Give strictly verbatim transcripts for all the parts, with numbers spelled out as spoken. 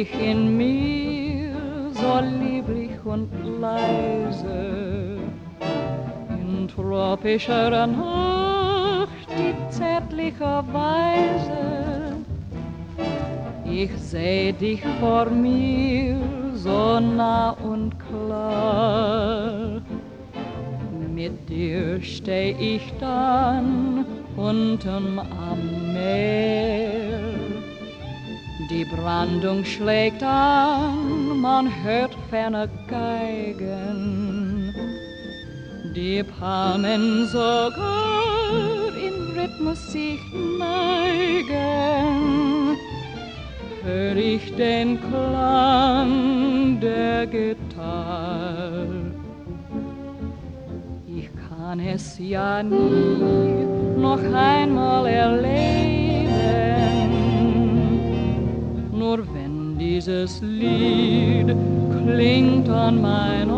dich in mir so lieblich und leise, in tropischer Nacht die zärtliche Weise. Ich seh dich vor mir so nah und klar, mit dir steh ich dann unten am Meer. Die Brandung schlägt an, man hört ferne Geigen, die Palmen sogar in Rhythmus sich neigen. Hör ich den Klang der Gitarre, ich kann es ja nie noch einmal erleben, nur wenn dieses Lied klingt an mein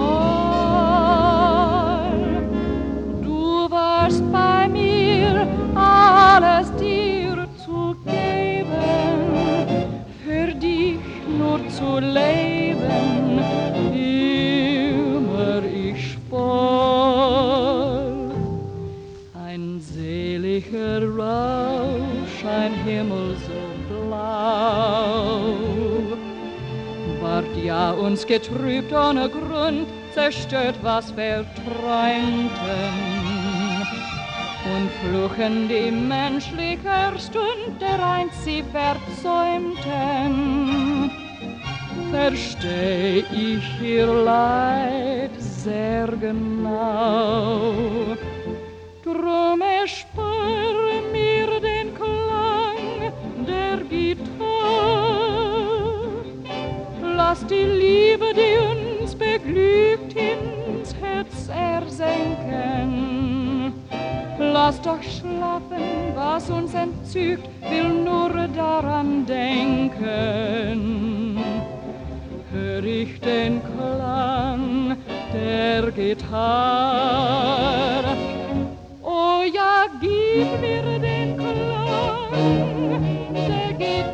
Ohr. Du warst bei mir, alles dir zu geben, für dich nur zu leben, immer ich spor. Ein seliger Rausch, ein Himmel so blau, ward ja uns getrübt ohne Grund, zerstört, was wir träumten. Und fluchen die menschlicher Stund, der einst sie versäumten. Versteh ich ihr Leid sehr genau, drum erspare mir den Klang der Gitarre. Lass die Liebe, die uns beglückt, ins Herz ersenken. Lass doch schlafen, was uns entzückt, will nur daran denken. Hör ich den Klang der Gitarre, oh ja, gib mir den Klang der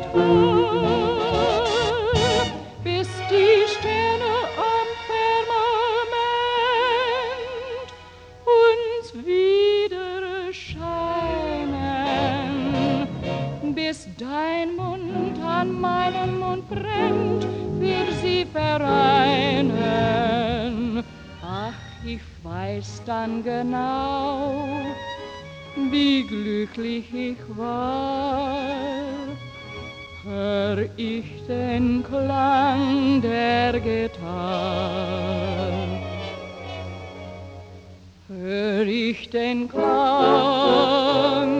Gitarre, bis die Sterne am Firmament uns wieder scheinen, bis dein Mund an meinem Mund brennt, wir sie vereinen. Ach, ich weiß dann genau, wie glücklich ich war. Hör ich den Klang der Gitarre, hör ich den Klang